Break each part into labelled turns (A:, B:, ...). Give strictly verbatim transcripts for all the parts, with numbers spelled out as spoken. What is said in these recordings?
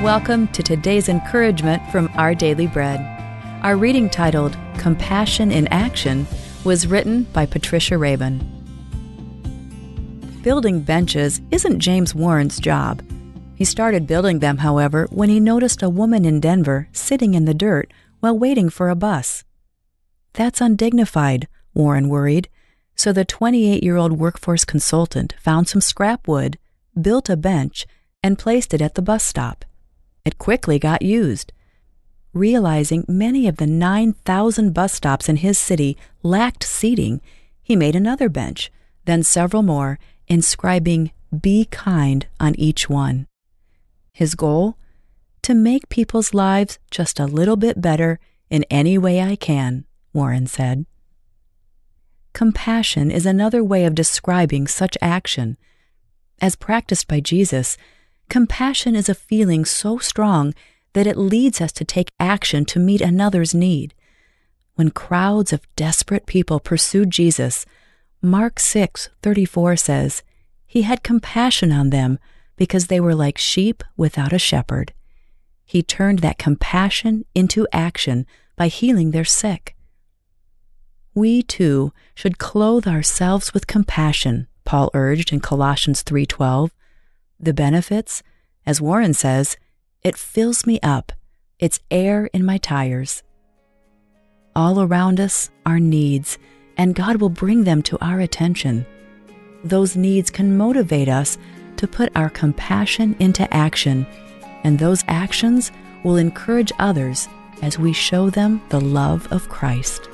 A: Welcome to today's encouragement from Our Daily Bread. Our reading titled Compassion in Action was written by Patricia Rabin. Building benches isn't James Warren's job. He started building them, however, when he noticed a woman in Denver sitting in the dirt while waiting for a bus. That's undignified, Warren worried, so the twenty-eight-year-old workforce consultant found some scrap wood, built a bench, and placed it at the bus stop. It quickly got used. Realizing many of the nine thousand bus stops in his city lacked seating, he made another bench, then several more, inscribing "Be kind" on each one. His goal? To make people's lives just a little bit better in any way I can, Warren said. Compassion is another way of describing such action. As practiced by Jesus, compassion is a feeling so strong that it leads us to take action to meet another's need. When crowds of desperate people pursued Jesus, Mark six thirty-four says, "He had compassion on them because they were like sheep without a shepherd." He turned that compassion into action by healing their sick. We, too, should clothe ourselves with compassion, Paul urged in Colossians three twelve. The benefits? As Warren says, it fills me up. It's air in my tires. All around us are needs, and God will bring them to our attention. Those needs can motivate us to put our compassion into action, and those actions will encourage others as we show them the love of Christ.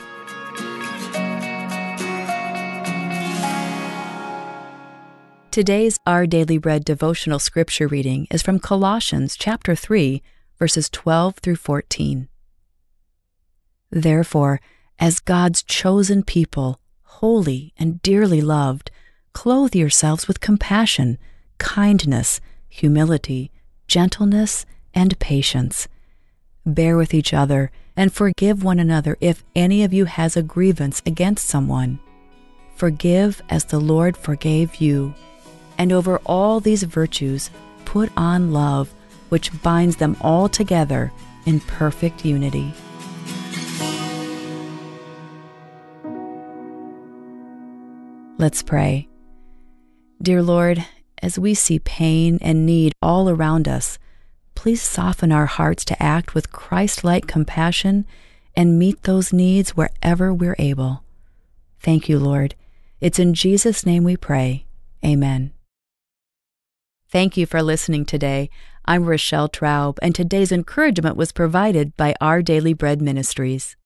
A: Today's Our Daily Bread devotional scripture reading is from Colossians chapter three, verses twelve through fourteen. Therefore, as God's chosen people, holy and dearly loved, clothe yourselves with compassion, kindness, humility, gentleness, and patience. Bear with each other and forgive one another if any of you has a grievance against someone. Forgive as the Lord forgave you. And over all these virtues, put on love, which binds them all together in perfect unity. Let's pray. Dear Lord, as we see pain and need all around us, please soften our hearts to act with Christ-like compassion and meet those needs wherever we're able. Thank you, Lord. It's in Jesus' name we pray. Amen. Thank you for listening today. I'm Rochelle Traub, and today's encouragement was provided by Our Daily Bread Ministries.